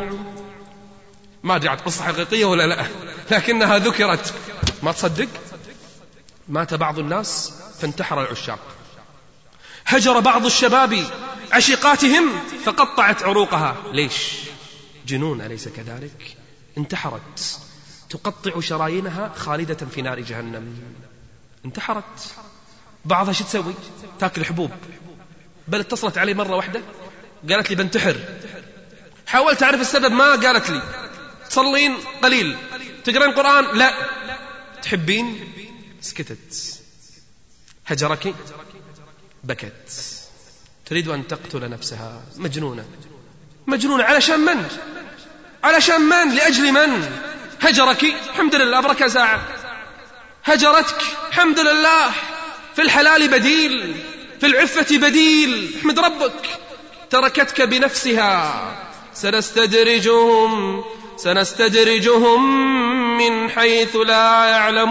ما أدري عاد قصة حقيقية ولا لا، لكنها ذكرت. ما تصدق مات بعض الناس فانتحر العشاق، هجر بعض الشباب عشيقاتهم فقطعت عروقها. ليش؟ جنون، أليس كذلك؟ انتحرت تقطع شرايينها خالدة في نار جهنم. انتحرت بعضها شو تسوي؟ تاكل حبوب. بل اتصلت علي مرة واحدة قالت لي بنتحر، حاولت أعرف السبب ما قالت لي. تصلين قليل، تقرأين قرآن لا، تحبين، سكتت. هجرك، بكت، تريد أن تقتل نفسها. مجنونة مجنونة. علشان من؟ علشان من؟ لأجل من؟ هجرك، الحمد لله بركة ساعة. هجرتك، الحمد لله في الحلال بديل، في العفة بديل، احمد ربك. تركتك بنفسها. سنستدرجهم سنستدرجهم من حيث لا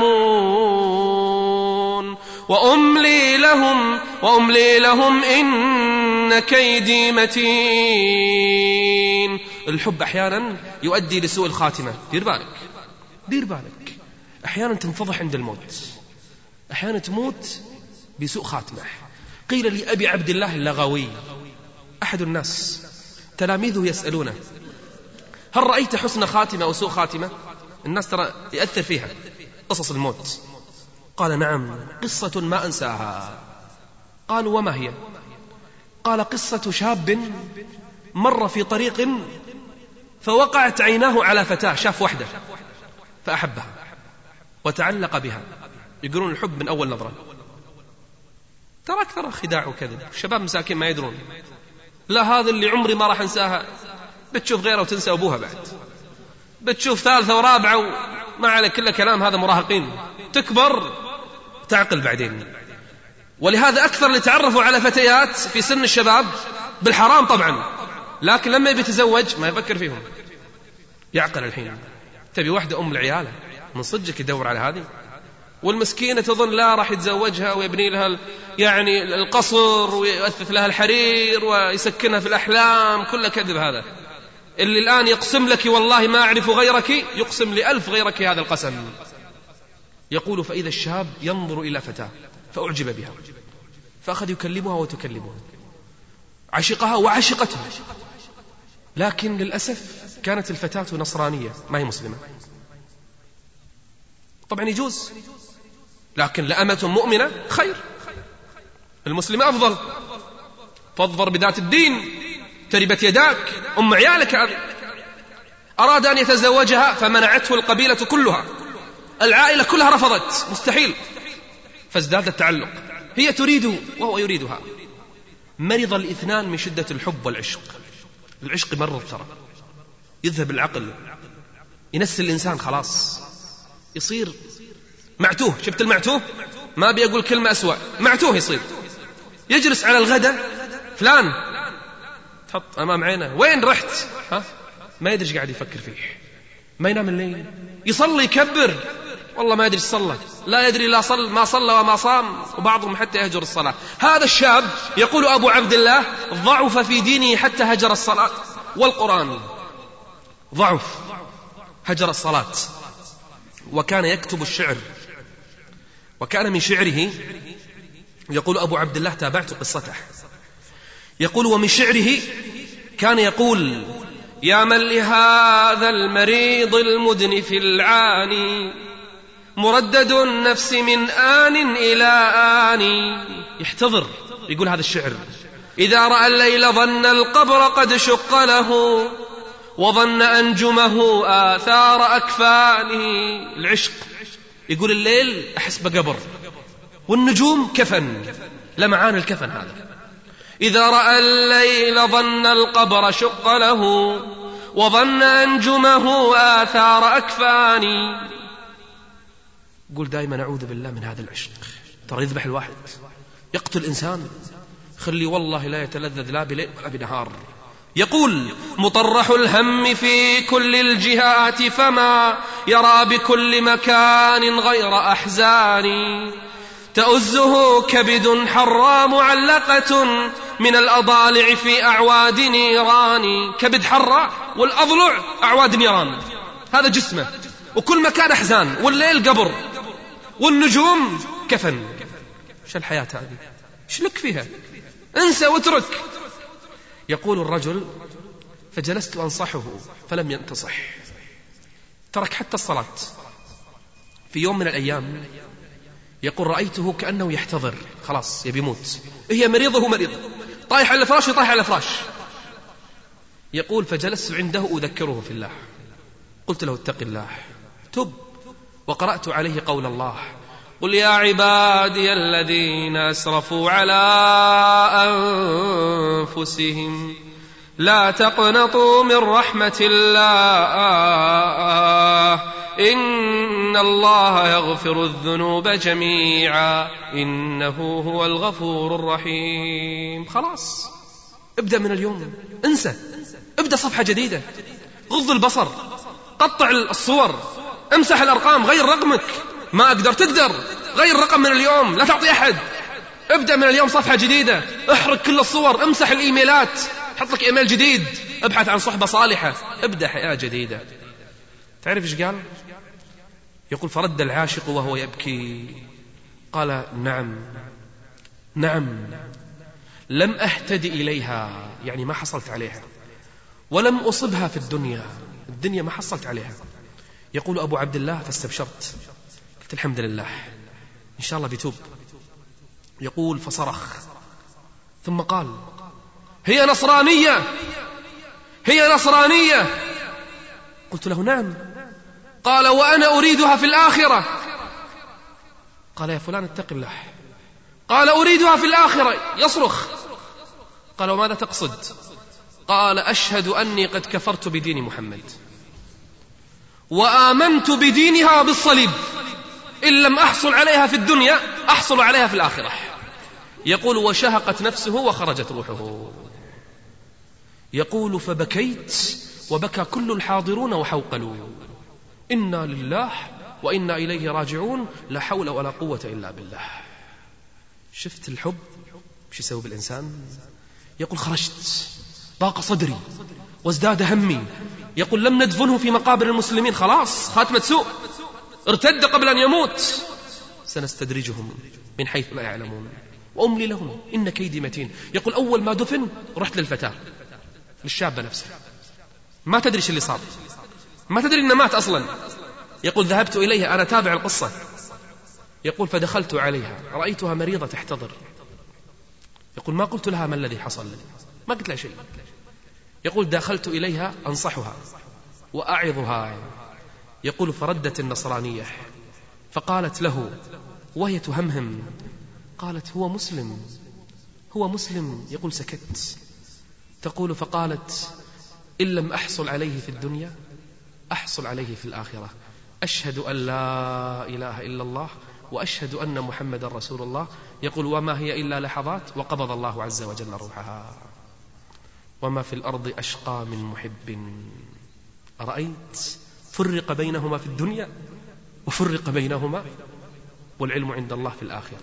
يعلمون وأملي لهم وأملي لهم إن كيدي متين. الحب أحيانا يؤدي لسوء الخاتمة. دير بالك دير بالك. أحيانا تنفضح عند الموت، أحيانا تموت بسوء خاتمة. قيل لأبي عبد الله اللغوي أحد الناس، تلاميذه يسألونه هل رأيت حسن خاتمة أو سوء خاتمة؟ الناس ترى يأثر فيها قصص الموت. قال نعم، قصة ما أنساها. قالوا وما هي؟ قال قصة شاب مر في طريق فوقعت عيناه على فتاة، شاف وحدة فأحبها وتعلق بها. يقولون الحب من أول نظرة. ترى أكثر خداع وكذب. الشباب مساكين ما يدرون. لا، هذا اللي عمري ما راح أنساها. بتشوف غيره وتنسى أبوها بعد، بتشوف ثالثة ورابعة وما على كل كلام. هذا مراهقين. تكبر تعقل بعدين. ولهذا أكثر اللي تعرفوا على فتيات في سن الشباب بالحرام طبعا، لكن لما يتزوج ما يفكر فيهم. يعقل الحين. تبي واحدة أم العيالة من صدقك يدور على هذه، والمسكينة تظن لا راح يتزوجها ويبني لها يعني القصر ويؤثث لها الحرير ويسكنها في الأحلام. كل كذب هذا. اللي الآن يقسم لك والله ما أعرف غيرك يقسم لألف غيرك هذا القسم. يقول فإذا الشاب ينظر إلى فتاة فأعجب بها فأخذ يكلمها وتكلمها، عشقها وعشقته. لكن للأسف كانت الفتاة نصرانية ما هي مسلمة. طبعا يجوز، لكن لأمة مؤمنة خير. المسلمة أفضل. فاظفر بذات الدين تربت يداك. أم عيالك هذه. أراد أن يتزوجها فمنعته القبيلة كلها، العائلة كلها رفضت، مستحيل. فازداد التعلق. هي تريده وهو يريدها. مرض الاثنان من شدة الحب والعشق. العشق مرض ترى، يذهب العقل، ينسي الإنسان، خلاص يصير معتوه. شفت المعتوه؟ ما بيقول كلمة أسوأ. معتوه يصير. يجلس على الغداء، فلان تحط أمام عينه، وين رحت؟ ها؟ ما يدري ايش قاعد يفكر فيه. ما ينام الليل، يصلي يكبر، والله ما يدري ايش صلى، لا يدري لا صل ما صلى وما صام، وبعضهم حتى يهجر الصلاة. هذا الشاب يقول أبو عبد الله ضعف في دينه حتى هجر الصلاة والقرآن. ضعف، هجر الصلاة. وكان يكتب الشعر، وكان من شعره، يقول أبو عبد الله تابعت قصته، يقول ومن شعره كان يقول يا من لهذا المريض المدنف العاني مردد النفس من آن إلى آن. يحتضر، يقول هذا الشعر: إذا رأى الليل ظن القبر قد شق له وظن أنجمه آثار أكفانه. العشق، يقول الليل أحس بقبر والنجوم كفن، لمعان الكفن هذا. إذا رأى الليل ظن القبر شق له وظن أنجمه آثار أكفاني. قل دائما أعوذ بالله من هذا العشق. ترى يذبح الواحد، يقتل الإنسان، خلي والله لا يتلذذ لا بليل ولا بنهار. يقول مطرح الهم في كل الجهات فما يرى بكل مكان غير أحزاني. تؤزه كبد حرى معلقة من الأضالع في أعواد نيران. كبد حرى والأضلع أعواد نيران، هذا جسمه، وكل مكان أحزان، والليل قبر والنجوم كفن. شو الحياة هذه؟ ايش لك فيها؟ انسى واترك. يقول الرجل فجلست أنصحه فلم ينتصح، ترك حتى الصلاة. في يوم من الأيام يقول رأيته كأنه يحتضر، خلاص يبي يموت، هي مريضة هو مريض، طايح على الفراش يطايح على الفراش. يقول فجلست عنده أذكره في الله، قلت له اتق الله تب، وقرأت عليه قول الله قل يا عبادي الذين أسرفوا على أنفسهم لا تقنطوا من رحمة الله إن الله يغفر الذنوب جميعا إنه هو الغفور الرحيم. خلاص ابدأ من اليوم، انسى، ابدأ صفحة جديدة، غض البصر، قطع الصور، امسح الأرقام، غير رقمك، ما أقدر تقدر غير رقم من اليوم، لا تعطي أحد، ابدأ من اليوم صفحة جديدة، احرق كل الصور، امسح الإيميلات، حط لك إيميل جديد، ابحث عن صحبة صالحة، ابدأ حياة جديدة. تعرف إيش قال؟ يقول فرد العاشق وهو يبكي قال نعم نعم لم أهتدي إليها، يعني ما حصلت عليها، ولم أصبها في الدنيا، الدنيا ما حصلت عليها. يقول أبو عبد الله فاستبشرت، قلت الحمد لله إن شاء الله بيتوب. يقول فصرخ ثم قال هي نصرانية هي نصرانية. قلت له نعم. قال وأنا أريدها في الآخرة. قال يا فلان اتق الله. قال أريدها في الآخرة. يصرخ. قال وماذا تقصد؟ قال أشهد أني قد كفرت بدين محمد وآمنت بدينها بالصليب، إن لم أحصل عليها في الدنيا أحصل عليها في الآخرة. يقول وشهقت نفسه وخرجت روحه. يقول فبكيت وبكى كل الحاضرون وحوقلوا إنا لله وإنا إليه راجعون لا حول ولا قوة إلا بالله. شفت الحب شو يسوي بالإنسان؟ يقول خرجت ضاق صدري وازداد همي. يقول لم ندفنه في مقابر المسلمين، خلاص خاتمة سوء، ارتد قبل أن يموت. سنستدرجهم من حيث لا يعلمون وأملي لهم إن كيدي متين. يقول أول ما دفن رحت للفتاة، للشابة نفسها، ما تدري ايش اللي صار، ما تدري إنه مات أصلا. يقول ذهبت إليها، أنا تابع القصة. يقول فدخلت عليها رأيتها مريضة تحتضر. يقول ما قلت لها ما الذي حصل، ما قلت لها شيء. يقول دخلت إليها أنصحها وأعظها. يقول فردت النصرانية فقالت له وهي تهمهم، قالت هو مسلم هو مسلم. يقول سكت. تقول فقالت إن لم أحصل عليه في الدنيا أحصل عليه في الآخرة، أشهد أن لا إله إلا الله وأشهد أن محمد رسول الله. يقول وما هي إلا لحظات وقبض الله عز وجل روحها. وما في الأرض أشقى من محب. أرأيت فرق بينهما في الدنيا وفرق بينهما والعلم عند الله في الآخرة.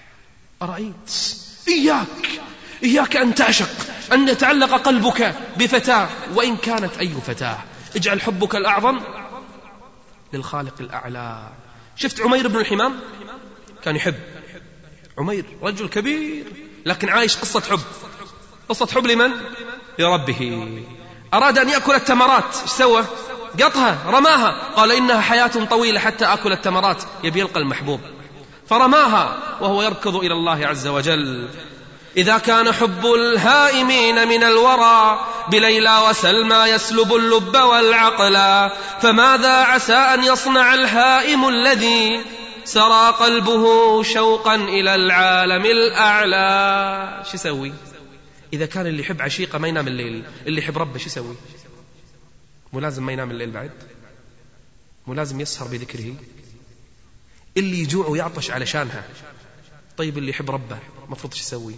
أرأيت إياك إياك أن تعشق، أن يتعلق قلبك بفتاة وإن كانت أي فتاة. اجعل حبك الأعظم للخالق الأعلى. شفت عمير بن الحمام كان يحب، عمير رجل كبير لكن عايش قصة حب. قصة حب لمن؟ لربه. أراد أن يأكل التمرات، ايش سوى؟ قطها، رماها، قال إنها حياة طويلة حتى أكل التمرات، يبي يلقى المحبوب فرماها وهو يركض إلى الله عز وجل. إذا كان حب الهائمين من الورى بليلى وسلمى يسلب اللب والعقل، فماذا عسى أن يصنع الهائم الذي سرى قلبه شوقا إلى العالم الأعلى؟ شو يسوي؟ إذا كان اللي يحب عشيقة ما ينام الليل، اللي يحب ربه شو يسوي؟ ملازم ما ينام الليل بعد، ملازم يسهر بذكره. اللي يجوع ويعطش علشانها. طيب اللي يحب ربه مفروض شو يسوي؟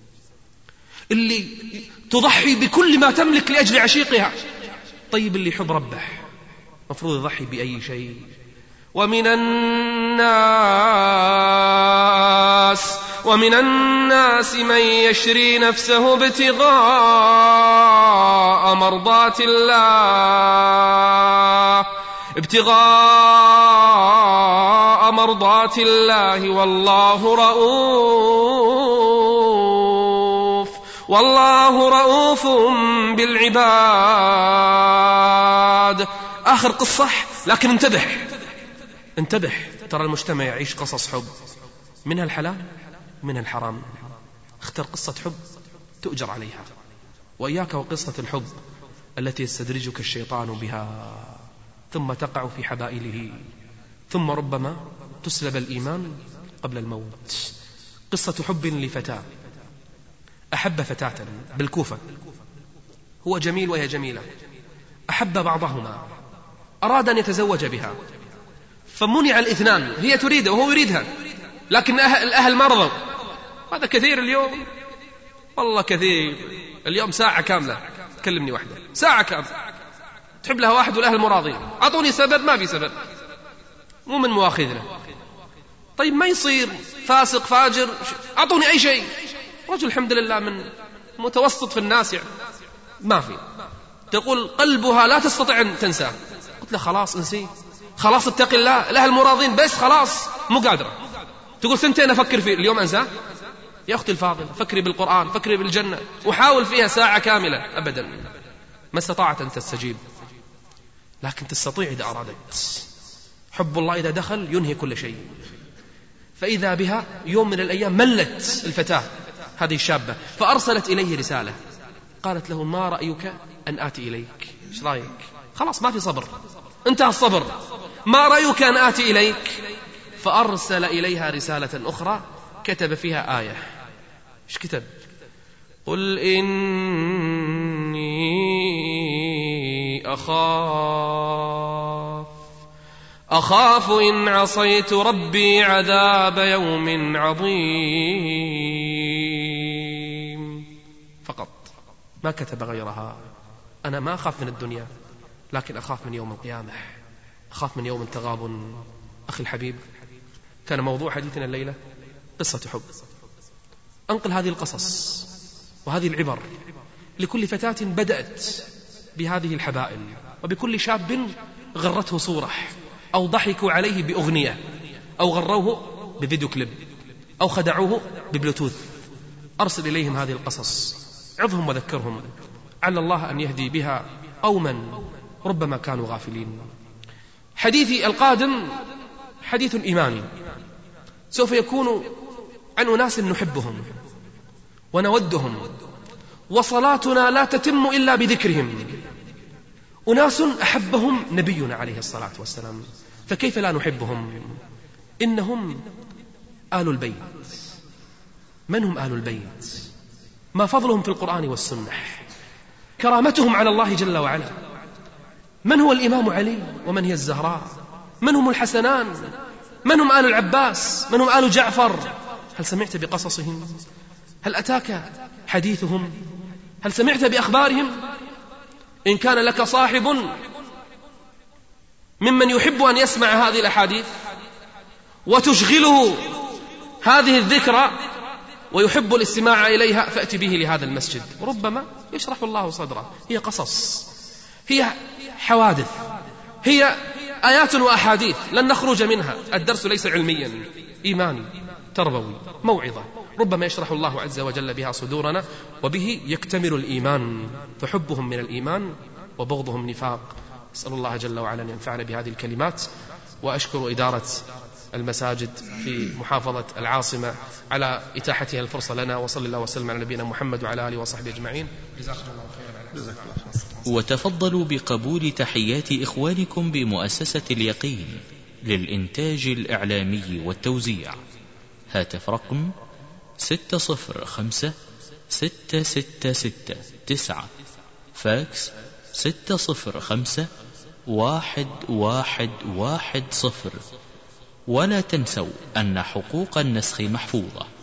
اللي تضحي بكل ما تملك لأجل عشيقها. طيب اللي يحب ربه مفروض يضحي بأي شيء. ومن الناس ومن الناس من يشري نفسه ابتغاء مرضات الله ابتغاء مرضات الله والله رؤوف والله رؤوف بالعباد. آخر قصة، لكن انتبه انتبه ترى المجتمع يعيش قصص حب منها الحلال منها الحرام. اختر قصة حب تؤجر عليها، وإياك وقصة الحب التي يستدرجك الشيطان بها ثم تقع في حبائله، ثم ربما تسلب الإيمان قبل الموت. قصة حب لفتاة أحب فتاة بالكوفة، هو جميل وهي جميلة، أحب بعضهما، أراد أن يتزوج بها، فمنع الاثنان، هي تريده وهو يريدها، لكن الأهل ما رضوا. هذا كثير اليوم، والله كثير اليوم. ساعة كاملة تكلمني واحدة، ساعة كاملة تحب لها واحد والأهل مراضين، أعطوني سبب، ما في سبب، مو من مواخذنا. طيب ما يصير فاسق فاجر، أعطوني أي شيء. رجل الحمد لله من متوسط في الناس يعني، ما في. تقول قلبها لا تستطيع أن تنساه. قلت له خلاص انسي، خلاص اتقي الله، الأهل مراضين بس خلاص مو قادرة. تقول سنتين أفكر فيه، اليوم أنساه. يا أختي الفاضلة فكري بالقرآن، فكري بالجنة، وحاول فيها ساعة كاملة. أبدا ما استطاعت أن تستجيب، لكن تستطيع إذا أرادت. حب الله إذا دخل ينهي كل شيء. فإذا بها يوم من الأيام ملت الفتاة هذه الشابة، فأرسلت إليه رسالة، قالت له ما رأيك أن آتي إليك؟ إيش رأيك؟ خلاص ما في صبر، انتهى الصبر. ما رأيك أن آتي إليك؟ فأرسل إليها رسالة أخرى كتب فيها آية. إيش كتب؟ قل إني أخاف أخاف إن عصيت ربي عذاب يوم عظيم. فقط، ما كتب غيرها. أنا ما أخاف من الدنيا، لكن أخاف من يوم القيامة، أخاف من يوم التغابن. أخي الحبيب، كان موضوع حديثنا الليلة قصة حب. أنقل هذه القصص وهذه العبر لكل فتاة بدأت بهذه الحبائل، وبكل شاب غرته صورة، أو ضحكوا عليه بأغنية، أو غروه بفيديو كليب، أو خدعوه ببلوتوث. أرسل إليهم هذه القصص، عظهم وذكرهم، على الله أن يهدي بها قوما ربما كانوا غافلين. حديثي القادم حديث إيماني، سوف يكون عن أناس نحبهم ونودهم، وصلاتنا لا تتم إلا بذكرهم. أناس أحبهم نبينا عليه الصلاة والسلام، فكيف لا نحبهم؟ إنهم آل البيت. من هم آل البيت؟ ما فضلهم في القرآن والسنة؟ كرامتهم على الله جل وعلا. من هو الإمام علي ومن هي الزهراء؟ من هم الحسنان؟ من هم آل العباس؟ من هم آل جعفر؟ هل سمعت بقصصهم؟ هل أتاك حديثهم؟ هل سمعت بأخبارهم؟ إن كان لك صاحب ممن يحب أن يسمع هذه الأحاديث وتشغله هذه الذكرى ويحب الاستماع إليها، فأتي به لهذا المسجد، ربما يشرح الله صدره. هي قصص، هي حوادث، هي آيات وأحاديث لن نخرج منها. الدرس ليس علميا، إيماني تربوي، موعظة، ربما يشرح الله عز وجل بها صدورنا، وبه يكتمل الإيمان. فحبهم من الإيمان وبغضهم نفاق. أسأل الله جل وعلا أن ينفعنا بهذه الكلمات. وأشكر إدارة المساجد في محافظة العاصمة على إتاحتها الفرصة لنا. وصلى الله وسلم على نبينا محمد وعلى آله وصحبه أجمعين. جزاكم الله خيرا. وتفضلوا بقبول تحيات إخوانكم بمؤسسة اليقين للإنتاج الإعلامي والتوزيع. هاتف رقم ستة صفر خمسة ستة ستة ستة تسعة، فاكس ستة صفر خمسة واحد واحد واحد صفر. ولا تنسوا أن حقوق النسخ محفوظة.